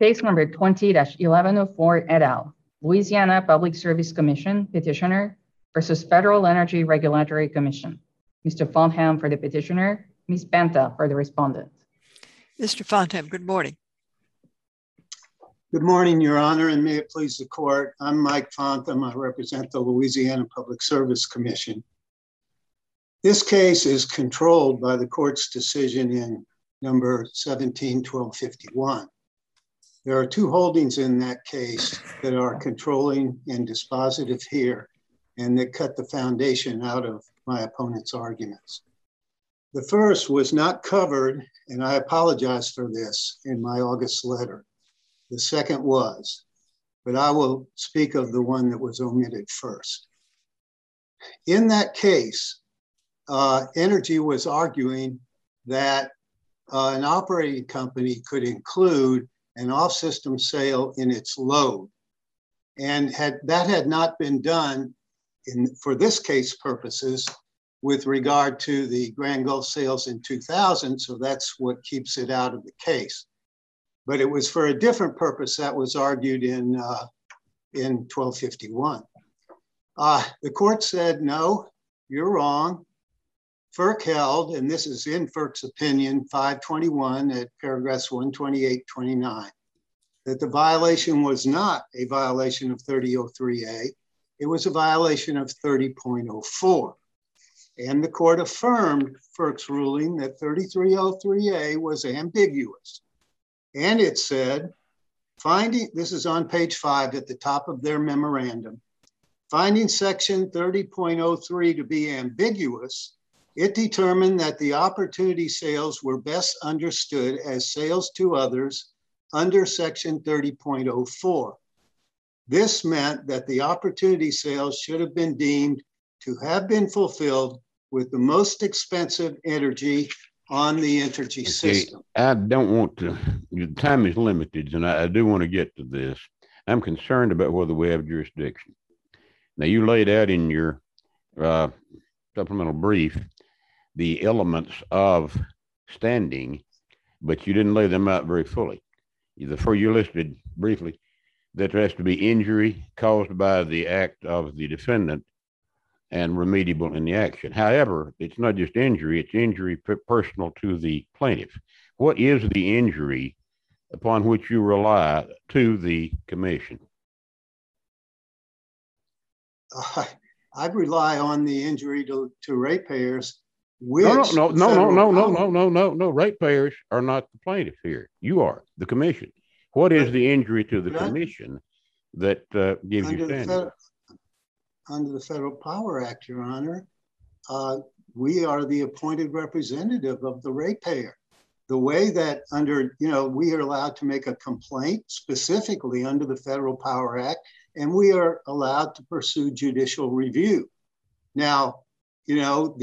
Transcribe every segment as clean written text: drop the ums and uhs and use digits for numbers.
Case number 20-1104 et al. Louisiana Public Service Commission petitioner versus Federal Energy Regulatory Commission. Mr. Fontham for the petitioner, Ms. Banta for the respondent. Mr. Fontham, good morning. Good morning, Your Honor, and may it please the court. I'm Mike Fontham. I represent the Louisiana Public Service Commission. This case is controlled by the court's decision in number 17-1251. There are two holdings in that case that are controlling and dispositive here, and that cut the foundation out of my opponent's arguments. The first was not covered, and I apologize for this, in my August letter. The second was, but I will speak of the one that was omitted first. In that case, Energy was arguing that an operating company could include an off-system sale in its load. And that had not been done for this case purposes with regard to the Grand Gulf sales in 2000, so that's what keeps it out of the case. But it was for a different purpose that was argued in 1251. The court said, no, you're wrong. FERC held, and this is in FERC's opinion, 521 at paragraphs 128-29, that the violation was not a violation of 3003A, it was a violation of 30.04. And the court affirmed FERC's ruling that 3303A was ambiguous. And it said, this is on page 5 at the top of their memorandum, finding section 30.03 to be ambiguous, it determined that the opportunity sales were best understood as sales to others under section 30.04. This meant that the opportunity sales should have been deemed to have been fulfilled with the most expensive energy on the Entergy system. I don't want to, your time is limited, and I do want to get to this. I'm concerned about whether we have jurisdiction. Now, you laid out in your supplemental brief the elements of standing, but you didn't lay them out very fully. Before you listed briefly that there has to be injury caused by the act of the defendant and remediable in the action. However, it's not just injury, it's injury personal to the plaintiff. What is the injury upon which you rely to the commission? I rely on the injury to ratepayers. No. Ratepayers are not the plaintiff here. You are the commission. What is the injury to the commission that gives you standing? Under the Federal Power Act, Your Honor, we are the appointed representative of the ratepayer. The way that we are allowed to make a complaint specifically under the Federal Power Act, and we are allowed to pursue judicial review. Now, in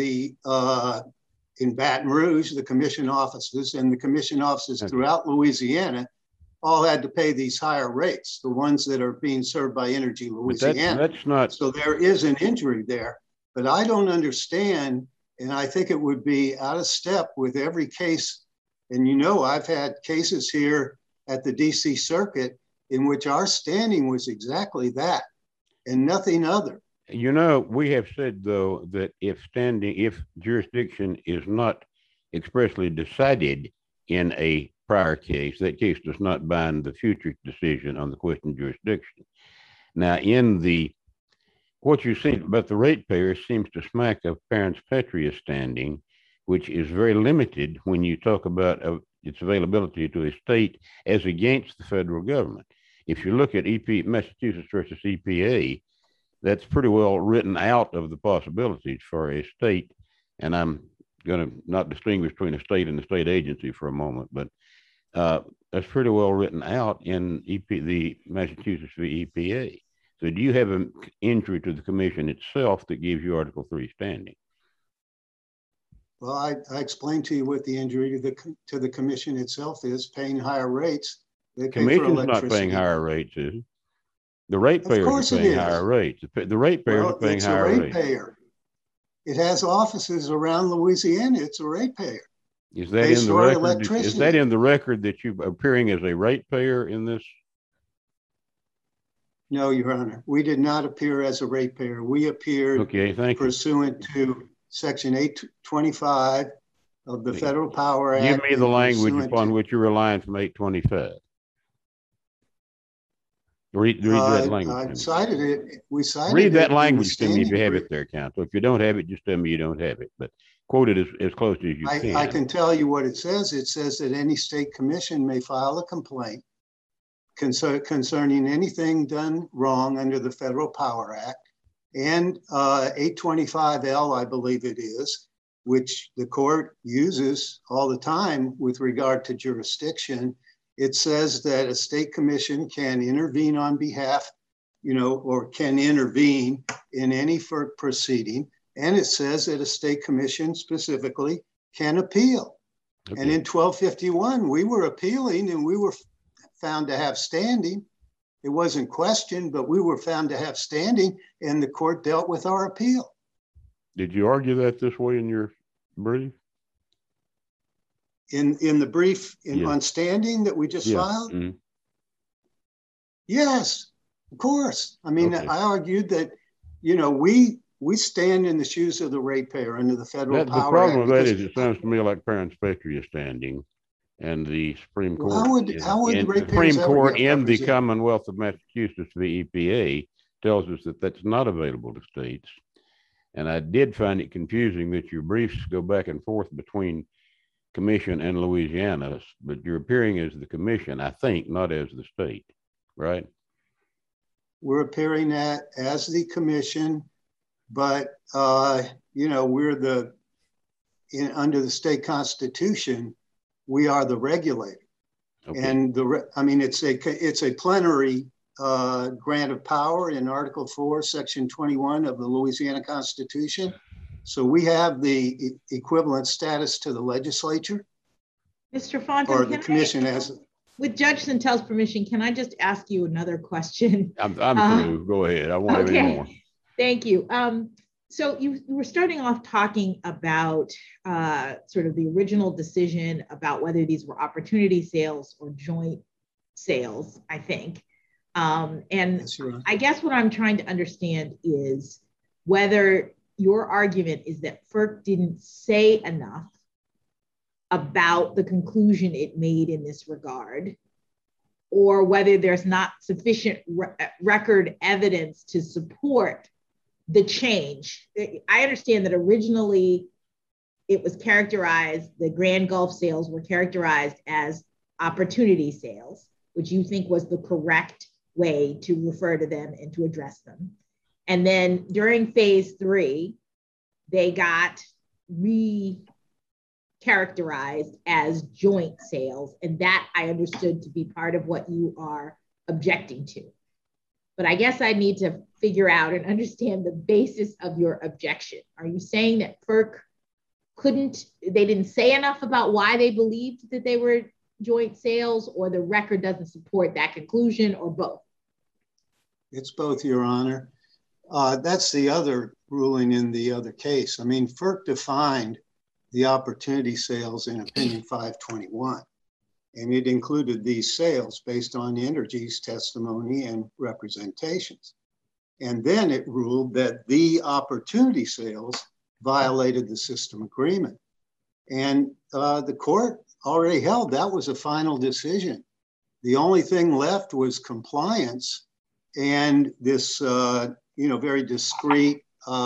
Baton Rouge, the commission offices and the commission offices throughout Louisiana all had to pay these higher rates, the ones that are being served by Energy Louisiana. That's not. So there is an injury there, but I don't understand, and I think it would be out of step with every case. And I've had cases here at the DC Circuit in which our standing was exactly that and nothing other. We have said, though, that if jurisdiction is not expressly decided in a prior case, that case does not bind the future decision on the question of jurisdiction. Now, what you say about the ratepayer seems to smack of parents patria standing, which is very limited when you talk about its availability to a state as against the federal government. If you look at Massachusetts versus EPA, that's pretty well written out of the possibilities for a state. And I'm going to not distinguish between a state and a state agency for a moment, but that's pretty well written out in the Massachusetts v. EPA. So do you have an injury to the commission itself that gives you Article 3 standing? Well, I explained to you what the injury to the commission itself is, paying higher rates. The commission's not paying higher rates, is it? The ratepayers are paying higher rates. The ratepayers are paying higher rates. It has offices around Louisiana. It's a ratepayer. Is that in the Base-load record? Is electricity. that in the record that you're appearing as a ratepayer in this? No, Your Honor. We did not appear as a ratepayer. We appeared Okay, thank you. pursuant to Section 825 of the Federal Power Act. Give me the and language pursuant upon to- which you're relying from 825. Read that language. I to me. cited it. We cited Read it that in the language to me if you standing have brief. it there, counsel. If you don't have it, just tell me you don't have it. But quote it as close as you can. I can tell you what it says. It says that any state commission may file a complaint concerning anything done wrong under the Federal Power Act, and 825L, I believe it is, which the court uses all the time with regard to jurisdiction. It says that a state commission can intervene on behalf, or can intervene in any FERC proceeding. And it says that a state commission specifically can appeal. Okay. And in 1251, we were appealing and we were found to have standing. It wasn't questioned, but we were found to have standing, and the court dealt with our appeal. Did you argue that this way in your brief? In the brief Yeah. on standing that we just filed? Mhm. Yes, of course. I mean, Okay. I argued that, we stand in the shoes of the ratepayer under the Federal The Power problem Act. with that because- is it sounds to me like parent spectry is standing, and the Supreme Court, Well, how would the and the ratepayers Supreme ever Court get in the represented? Commonwealth of Massachusetts, the EPA, tells us that that's not available to states. And I did find it confusing that your briefs go back and forth between Commission and Louisiana, but you're appearing as the Commission, I think, not as the state, right? We're appearing as the commission, but, we're under the state constitution, we are the regulator. Okay. And it's a plenary grant of power in Article 4, Section 21 of the Louisiana Constitution. So we have the equivalent status to the legislature Mr. Fontaine, or the commission as. with Judge Santel's permission, can I just ask you another question? I'm through. Go ahead. I won't have any more. Thank you. So you were starting off talking about sort of the original decision about whether these were opportunity sales or joint sales, I think. And Yes, Your Honor. I guess what I'm trying to understand is whether your argument is that FERC didn't say enough about the conclusion it made in this regard, or whether there's not sufficient record evidence to support the change. I understand that originally it was characterized, the Grand Gulf sales were characterized as opportunity sales, which you think was the correct way to refer to them and to address them. And then during phase 3, they got characterized as joint sales. And that I understood to be part of what you are objecting to. But I guess I need to figure out and understand the basis of your objection. Are you saying that FERC they didn't say enough about why they believed that they were joint sales, or the record doesn't support that conclusion, or both? It's both, Your Honor. That's the other ruling in the other case. I mean, FERC defined the opportunity sales in Opinion 521, and it included these sales based on Entergy's testimony and representations. And then it ruled that the opportunity sales violated the system agreement. And the court already held that was a final decision. The only thing left was compliance and this, very discreet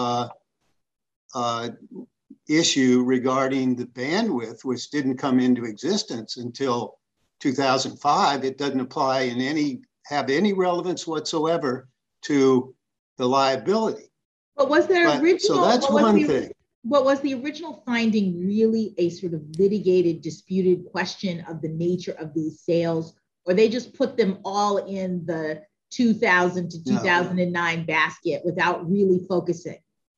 issue regarding the bandwidth, which didn't come into existence until 2005. It doesn't apply have any relevance whatsoever to the liability. But was there original? So that's one thing. But was the original finding really a sort of litigated, disputed question of the nature of these sales, or they just put them all in the 2000 to 2009 basket without really focusing?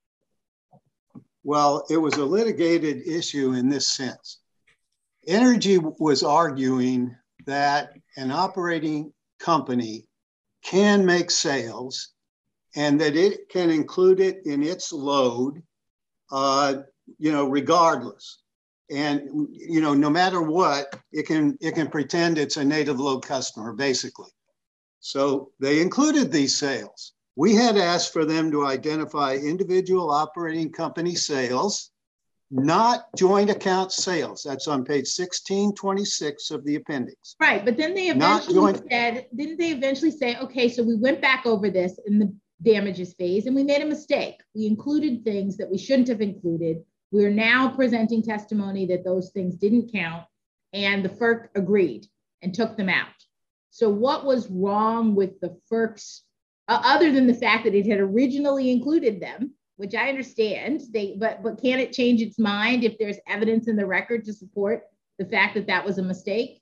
Well, it was a litigated issue in this sense. Entergy was arguing that an operating company can make sales and that it can include it in its load, regardless. And, you know, no matter what, it can pretend it's a native load customer, basically. So they included these sales. We had asked for them to identify individual operating company sales, not joint account sales. That's on page 1626 of the appendix. Right, but then they eventually said, didn't they eventually say, okay, so we went back over this in the damages phase and we made a mistake. We included things that we shouldn't have included. We're now presenting testimony that those things didn't count, and the FERC agreed and took them out. So what was wrong with the FERC's, other than the fact that it had originally included them, which I understand, but can it change its mind if there's evidence in the record to support the fact that that was a mistake?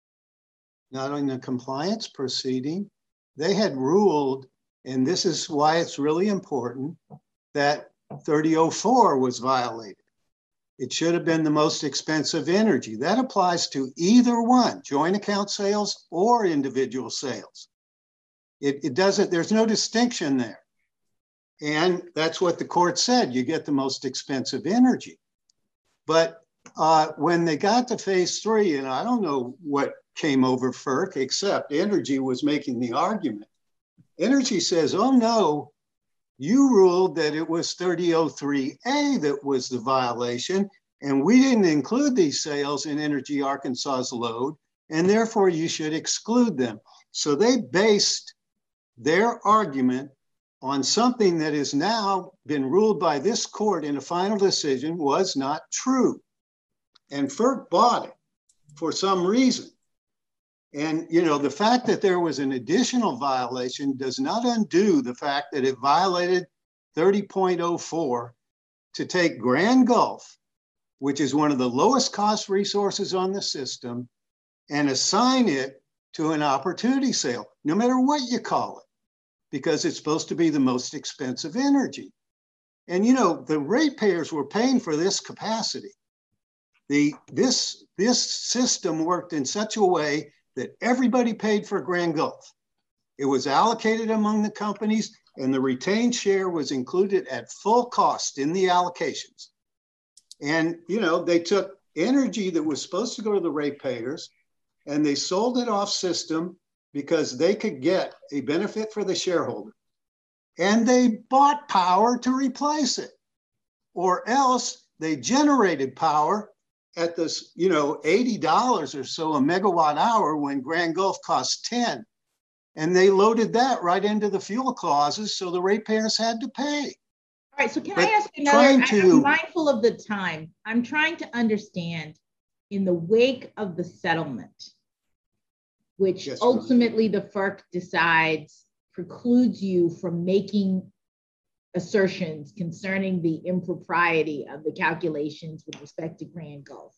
Not in the compliance proceeding. They had ruled, and this is why it's really important, that 3004 was violated. It should have been the most expensive energy. That applies to either one, joint account sales or individual sales. It doesn't, there's no distinction there. And that's what the court said, you get the most expensive energy. But when they got to phase 3, and I don't know what came over FERC, except Energy was making the argument. Energy says, oh no, you ruled that it was 3003A that was the violation, and we didn't include these sales in Energy Arkansas's load, and therefore you should exclude them. So they based their argument on something that has now been ruled by this court in a final decision was not true. And FERC bought it for some reason. And, you know, the fact that there was an additional violation does not undo the fact that it violated 30.04 to take Grand Gulf, which is one of the lowest cost resources on the system, and assign it to an opportunity sale, no matter what you call it, because it's supposed to be the most expensive energy. And, you know, the ratepayers were paying for this capacity. This system worked in such a way that everybody paid for Grand Gulf. It was allocated among the companies, and the retained share was included at full cost in the allocations. And, you know, they took energy that was supposed to go to the ratepayers, and they sold it off system because they could get a benefit for the shareholder. And they bought power to replace it. Or else they generated power at this, you know, $80 or so a megawatt hour when Grand Gulf cost 10. And they loaded that right into the fuel clauses, so the ratepayers had to pay. All right, so can I ask you another, I'm mindful of the time. I'm trying to understand, in the wake of the settlement, which ultimately the FERC decides precludes you from making assertions concerning the impropriety of the calculations with respect to Grand Gulf.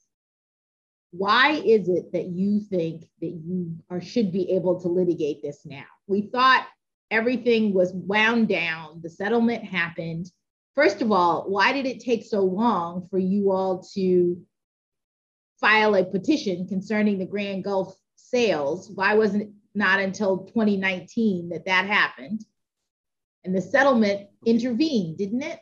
Why is it that you think that you should be able to litigate this now? We thought everything was wound down, the settlement happened. First of all, why did it take so long for you all to file a petition concerning the Grand Gulf sales? Why wasn't it not until 2019 that happened? And the settlement intervened, didn't it?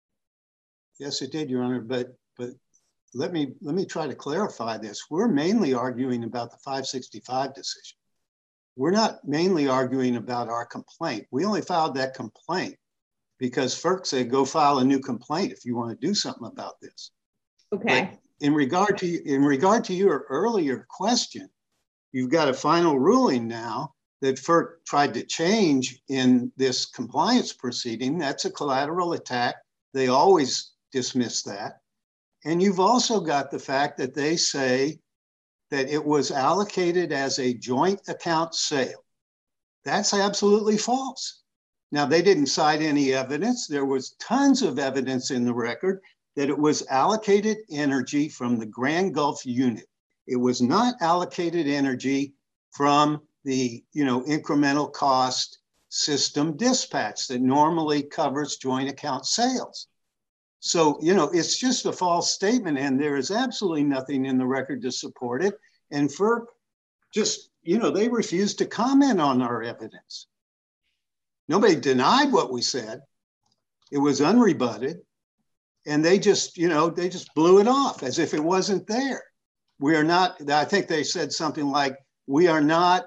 Yes, it did, Your Honor. But let me try to clarify this. We're mainly arguing about the 565 decision. We're not mainly arguing about our complaint. We only filed that complaint because FERC said go file a new complaint if you want to do something about this. Okay. But in regard to your earlier question, you've got a final ruling now that FERC tried to change in this compliance proceeding. That's a collateral attack. They always dismiss that. And you've also got the fact that they say that it was allocated as a joint account sale. That's absolutely false. Now, they didn't cite any evidence. There was tons of evidence in the record that it was allocated energy from the Grand Gulf unit. It was not allocated energy from the, you know, incremental cost system dispatch that normally covers joint account sales. So, you know, it's just a false statement, and there is absolutely nothing in the record to support it. And FERC just, you know, they refused to comment on our evidence. Nobody denied what we said. It was unrebutted. and they just, they just blew it off as if it wasn't there. We are not, I think they said something like, we are not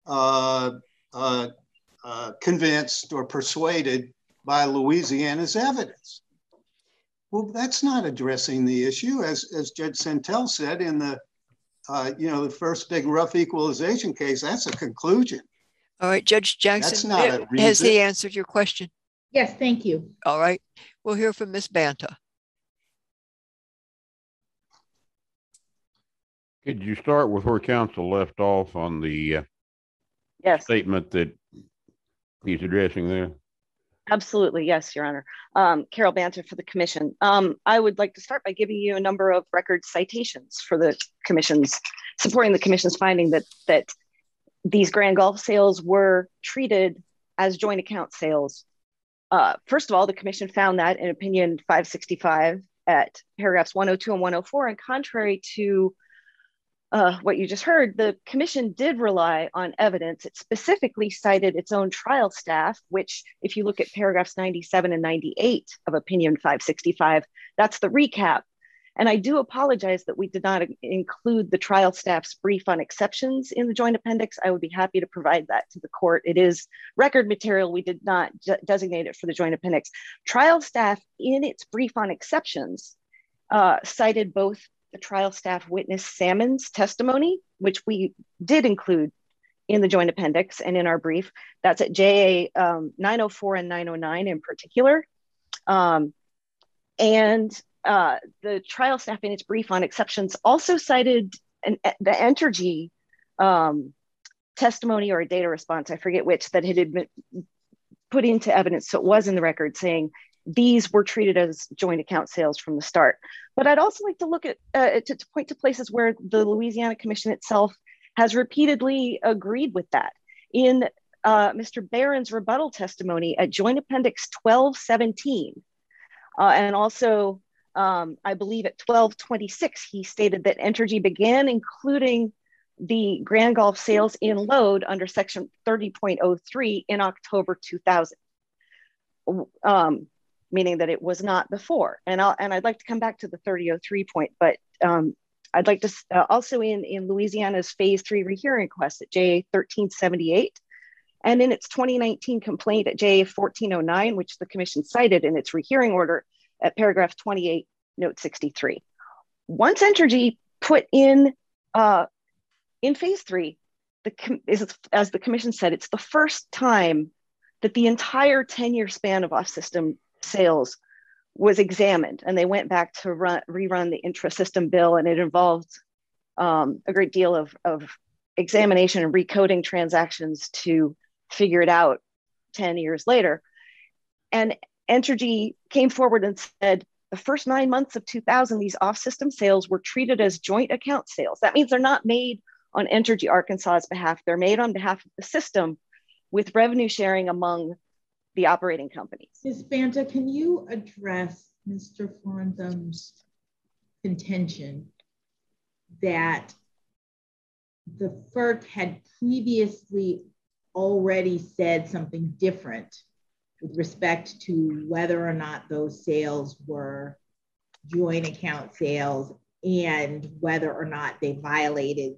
convinced or persuaded by Louisiana's evidence. Well, that's not addressing the issue, as Judge Santel said in the, the first big rough equalization case. That's a conclusion. All right, Judge Jackson, that's not a reason. Has he answered your question? Yes, thank you. All right, we'll hear from Ms. Banta. Could you start with where counsel left off on the statement that he's addressing there? Absolutely. Yes, Your Honor. Carol Banta for the commission. I would like to start by giving you a number of record citations for the commission's, supporting the commission's finding that these Grand Gulf sales were treated as joint account sales. First of all, the commission found that in opinion 565 at paragraphs 102 and 104, and contrary to what you just heard, the commission did rely on evidence. It specifically cited its own trial staff, which if you look at paragraphs 97 and 98 of opinion 565, that's the recap. And I do apologize that we did not include the trial staff's brief on exceptions in the joint appendix. I would be happy to provide that to the court. It is record material. We did not designate it for the joint appendix. Trial staff in its brief on exceptions cited both the trial staff witness Salmon's testimony, which we did include in the joint appendix and in our brief. That's at JA 904 and 909 in particular. And the trial staff in its brief on exceptions also cited the Entergy testimony or a data response, I forget which, that had been put into evidence. So it was in the record saying these were treated as joint account sales from the start. But I'd also like to look at, to point to places where the Louisiana Commission itself has repeatedly agreed with that. In Mr. Barron's rebuttal testimony at Joint Appendix 1217, and also I believe at 1226, he stated that Entergy began including the Grand Gulf sales in load under section 30.03 in October 2000. Meaning that it was not before. And I'd like to come back to the 30.03 point, but I'd like to also in Louisiana's phase 3 rehearing request at JA 1378, and in its 2019 complaint at JA 1409, which the commission cited in its rehearing order at paragraph 28, note 63. Once Entergy put in phase 3, as the commission said, it's the first time that the entire 10-year span of off-system sales was examined, and they went back to rerun the intra-system bill, and it involved a great deal of examination and recoding transactions to figure it out 10 years later. And Entergy came forward and said the first 9 months of 2000, these off-system sales were treated as joint account sales. That means they're not made on Entergy Arkansas's behalf. They're made on behalf of the system with revenue sharing among the operating companies. Ms. Banta, can you address Mr. Farntham's contention that the FERC had previously already said something different with respect to whether or not those sales were joint account sales and whether or not they violated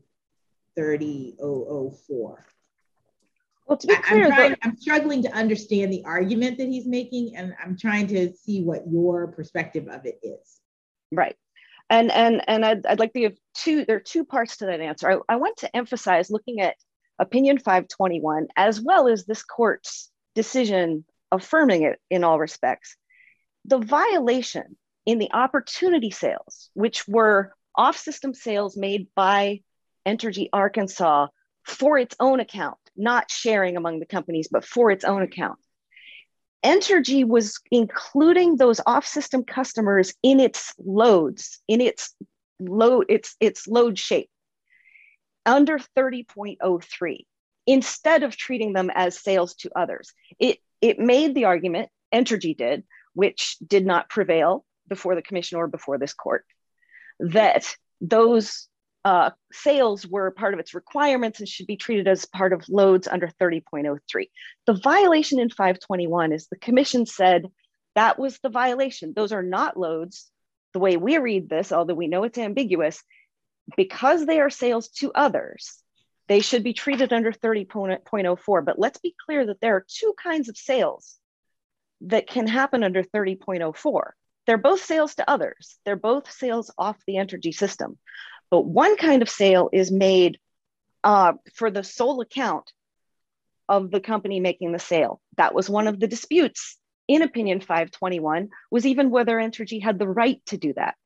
30.004? Well, to be clear, I'm struggling to understand the argument that he's making, and I'm trying to see what your perspective of it is. Right. And I'd like to give there are two parts to that answer. I want to emphasize looking at opinion 521, as well as this court's decision affirming it in all respects. The violation in the opportunity sales, which were off-system sales made by Entergy Arkansas for its own account, not sharing among the companies, but for its own account. Entergy was including those off-system customers in its loads, in its load shape under 30.03, instead of treating them as sales to others. It made the argument, Entergy did, which did not prevail before the commission or before this court, that those sales were part of its requirements and should be treated as part of loads under 30.03. The violation in 521 is the commission said That was the violation. Those are not loads. The way we read this, although we know it's ambiguous, because they are sales to others, they should be treated under 30.04. But let's be clear that there are two kinds of sales that can happen under 30.04. They're both sales to others. They're both sales off the Entergy system. But one kind of sale is made for the sole account of the company making the sale. That was one of the disputes in Opinion 521, was even whether Entergy had the right to do that.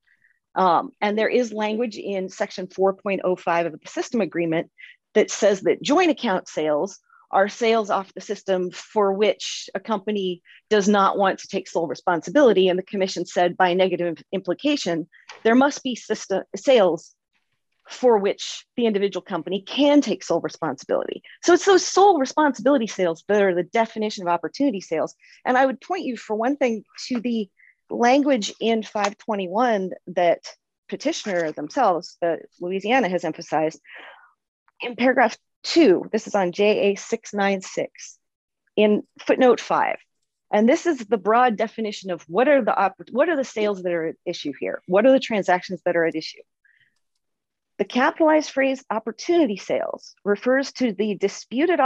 And there is language in section 4.05 of the system agreement that says that joint account sales are sales off the system for which a company does not want to take sole responsibility. And the commission said by negative implication, there must be sales for which the individual company can take sole responsibility. So it's those sole responsibility sales that are the definition of opportunity sales. And I would point you, for one thing, to the language in 521 that petitioner themselves, Louisiana, has emphasized. In paragraph 2, this is on JA 696, in footnote 5. And this is the broad definition of what are the sales that are at issue here? What are the transactions that are at issue? The capitalized phrase opportunity sales refers to the disputed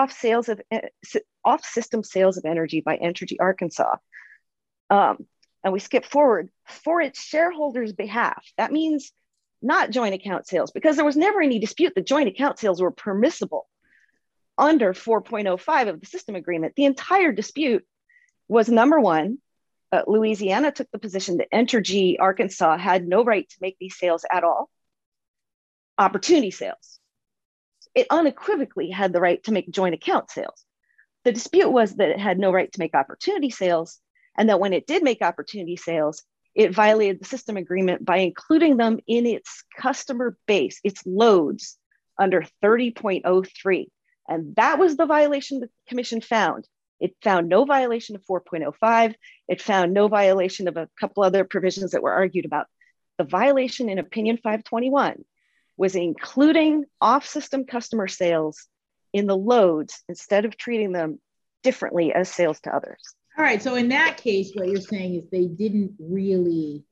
off-system sales of energy by Entergy Arkansas. And we skip forward, for its shareholders' behalf. That means not joint account sales, because there was never any dispute that joint account sales were permissible under 4.05 of the system agreement. The entire dispute was, number one, Louisiana took the position that Entergy Arkansas had no right to make these sales at all. Opportunity sales. It unequivocally had the right to make joint account sales. The dispute was that it had no right to make opportunity sales, and that when it did make opportunity sales, it violated the system agreement by including them in its customer base, its loads, under 30.03. And that was the violation the commission found. It found no violation of 4.05. It found no violation of a couple other provisions that were argued about. The violation in Opinion 521 was including off-system customer sales in the loads instead of treating them differently as sales to others. All right, so in that case, what you're saying is they didn't really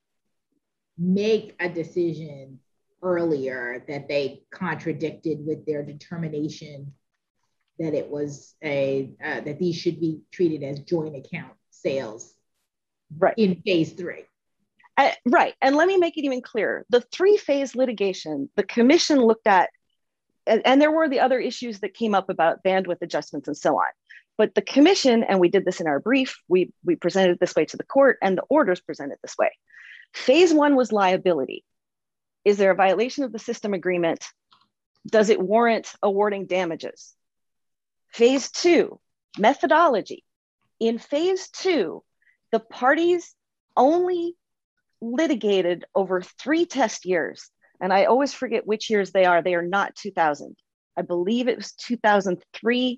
make a decision earlier that they contradicted with their determination that it was that these should be treated as joint account sales, right, in phase 3. Right, and let me make it even clearer. The 3-phase litigation, the commission looked at, and there were the other issues that came up about bandwidth adjustments and so on. But the commission, and we did this in our brief, we presented it this way to the court, and the orders presented this way. Phase 1 was liability. Is there a violation of the system agreement? Does it warrant awarding damages? Phase 2, methodology. In phase 2, the parties only litigated over 3 test years. And I always forget which years they are. They are not 2000. I believe it was 2003,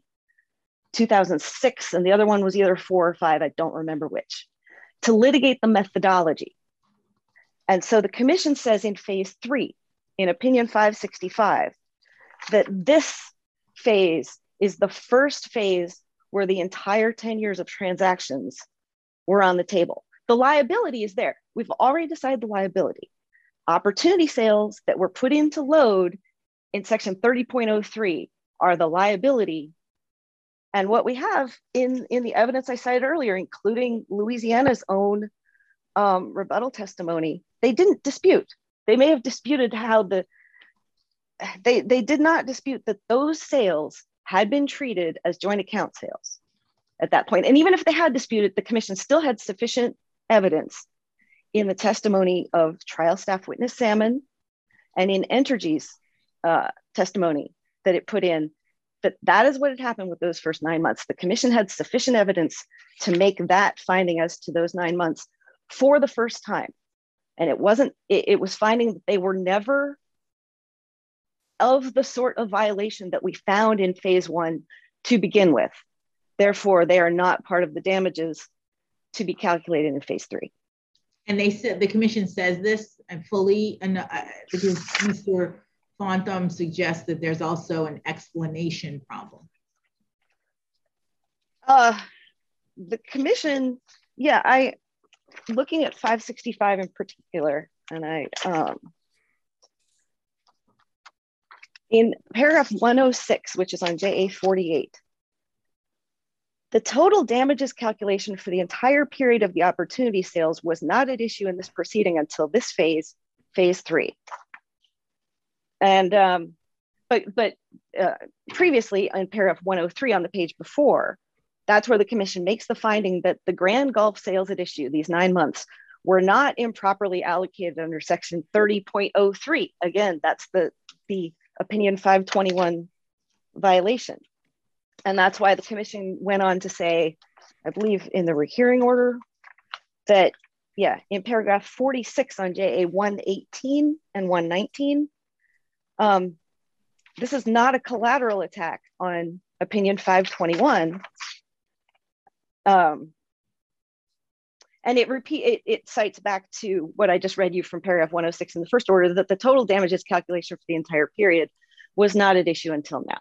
2006, and the other one was either 4 or 5. I don't remember which, to litigate the methodology. And so the commission says in phase 3, in Opinion 565, that this phase is the first phase where the entire 10 years of transactions were on the table. The liability is there. We've already decided the liability. Opportunity sales that were put into load in section 30.03 are the liability. And what we have in the evidence I cited earlier, including Louisiana's own rebuttal testimony, they didn't dispute. They may have disputed how they did not dispute that those sales had been treated as joint account sales at that point. And even if they had disputed, the commission still had sufficient evidence in the testimony of trial staff witness Salmon and in Entergy's testimony that it put in, that is what had happened with those first 9 months. The commission had sufficient evidence to make that finding as to those 9 months for the first time. And it was finding that they were never of the sort of violation that we found in phase 1 to begin with. Therefore, they are not part of the damages to be calculated in phase 3. And they said, the commission says this, and fully, because Mr. Fontham suggests that there's also an explanation problem. The commission Yeah, looking at 565 in particular, and in paragraph 106, which is on JA 48, the total damages calculation for the entire period of the opportunity sales was not at issue in this proceeding until this phase 3. And but previously in paragraph 103 on the page before, that's where the commission makes the finding that the Grand Gulf sales at issue, these 9 months, were not improperly allocated under section 30.03. Again, that's the opinion 521 violation. And that's why the commission went on to say, I believe in the rehearing order, that, yeah, in paragraph 46 on JA 118 and 119, this is not a collateral attack on opinion 521. And it cites back to what I just read you from paragraph 106 in the first order, that the total damages calculation for the entire period was not at issue until now.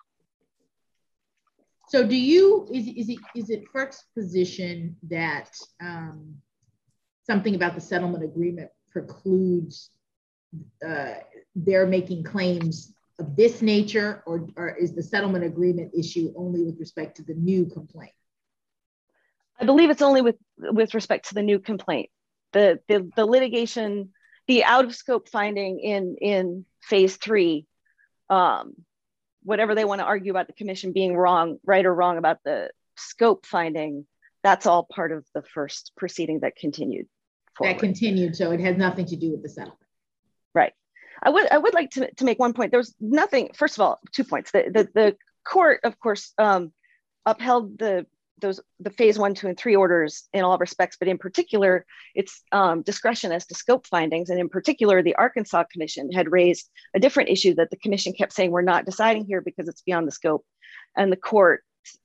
So is it FERC's position that something about the settlement agreement precludes their making claims of this nature, or is the settlement agreement issue only with respect to the new complaint? I believe it's only with respect to the new complaint. The litigation, the out of scope finding in phase 3, whatever they want to argue about the commission being right or wrong about the scope finding, that's all part of the first proceeding that continued forward. That continued, so it has nothing to do with the settlement. Right. I would like to make one point. There's nothing, first of all, 2 points. The court, of course, upheld the phase 1, 2, and 3 orders in all respects, but in particular, its discretion as to scope findings. And in particular, the Arkansas Commission had raised a different issue that the commission kept saying, we're not deciding here because it's beyond the scope. And the court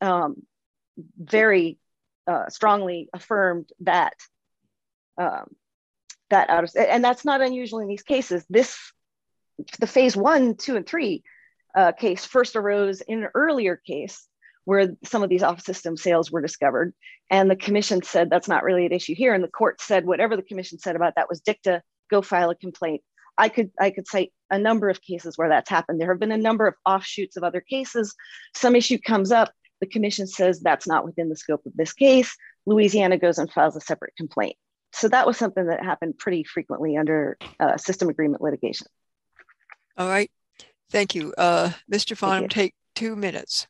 very strongly affirmed that, and that's not unusual in these cases. The phase 1, 2, and 3 case first arose in an earlier case where some of these off-system sales were discovered. And the commission said, that's not really an issue here. And the court said, whatever the commission said about that was dicta, go file a complaint. I could cite a number of cases where that's happened. There have been a number of offshoots of other cases. Some issue comes up, the commission says that's not within the scope of this case. Louisiana goes and files a separate complaint. So that was something that happened pretty frequently under system agreement litigation. All right, thank you. Mr. Farnham, take 2 minutes.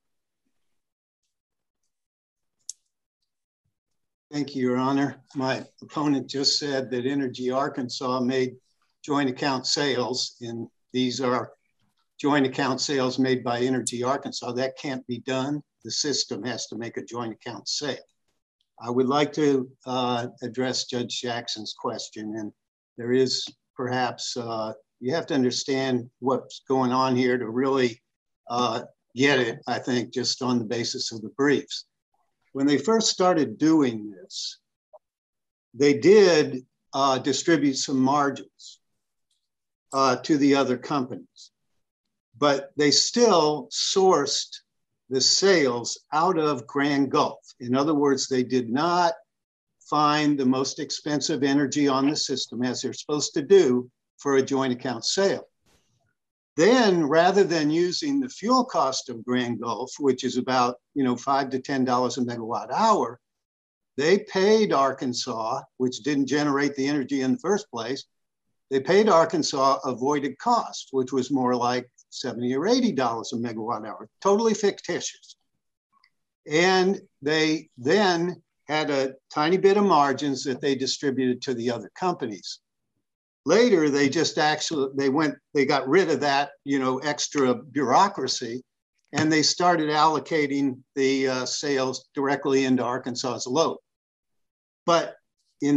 Thank you, Your Honor. My opponent just said that Energy Arkansas made joint account sales, and these are joint account sales made by Energy Arkansas. That can't be done. The system has to make a joint account sale. I would like to address Judge Jackson's question, and there is perhaps, you have to understand what's going on here to really get it, I think, just on the basis of the briefs. When they first started doing this, they did distribute some margins to the other companies, but they still sourced the sales out of Grand Gulf. In other words, they did not find the most expensive energy on the system, as they're supposed to do, for a joint account sale. Then, rather than using the fuel cost of Grand Gulf, which is about $5 to $10 a megawatt hour, they paid Arkansas, which didn't generate the energy in the first place, they paid Arkansas avoided cost, which was more like $70 or $80 a megawatt hour, totally fictitious. And they then had a tiny bit of margins that they distributed to the other companies. Later, they just they got rid of that, extra bureaucracy, and they started allocating the sales directly into Arkansas's load. But in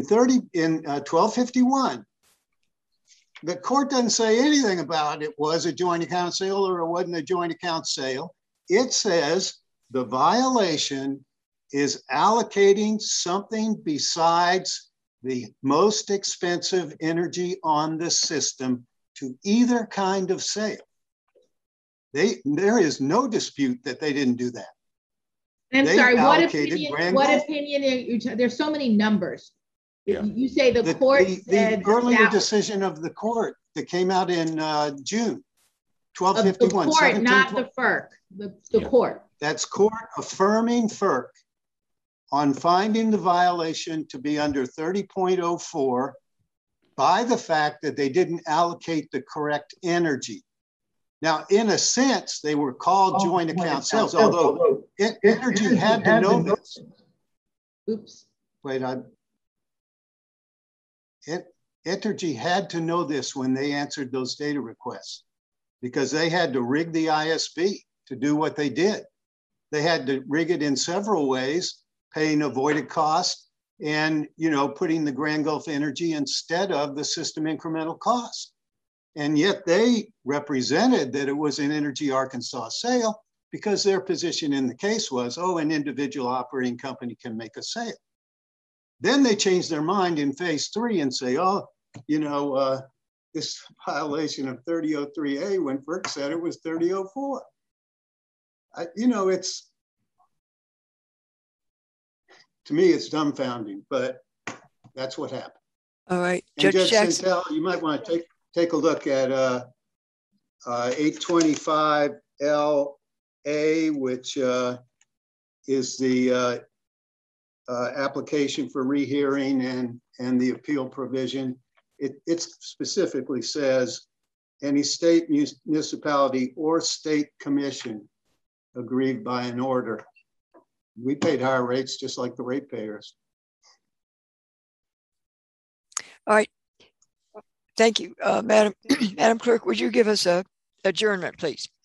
1251, the court doesn't say anything about it was a joint account sale or it wasn't a joint account sale. It says the violation is allocating something besides the most expensive energy on the system to either kind of sale. There is no dispute that they didn't do that. I'm They sorry, what allocated opinion, Grand what Gulf. opinion are you, there's so many numbers. Yeah. You say the court said the earlier that decision of the court that came out in June, of the 1251, court, not the FERC, the court. That's court affirming FERC on finding the violation to be under 30.04 by the fact that they didn't allocate the correct energy. Now, in a sense, they were called joint account sales, although energy had to know this. Oops. Wait, Entergy had to know this when they answered those data requests, because they had to rig the ISB to do what they did. They had to rig it in several ways, paying avoided cost and, you know, putting the Grand Gulf Energy instead of the system incremental cost. And yet they represented that it was an Energy Arkansas sale because their position in the case was, oh, an individual operating company can make a sale. Then they changed their mind in phase 3 and say, oh, you know, this violation of 3003A when FERC said it was 3004. You know, it's, to me, it's dumbfounding, but that's what happened. All right, and Judge Jackson. Santel, you might want to take a look at 825 LA, which is the application for rehearing and the appeal provision. It specifically says any state, municipality, or state commission aggrieved by an order. We paid higher rates just like the ratepayers. All right. Thank you. Madam Clerk, would you give us a adjournment, please?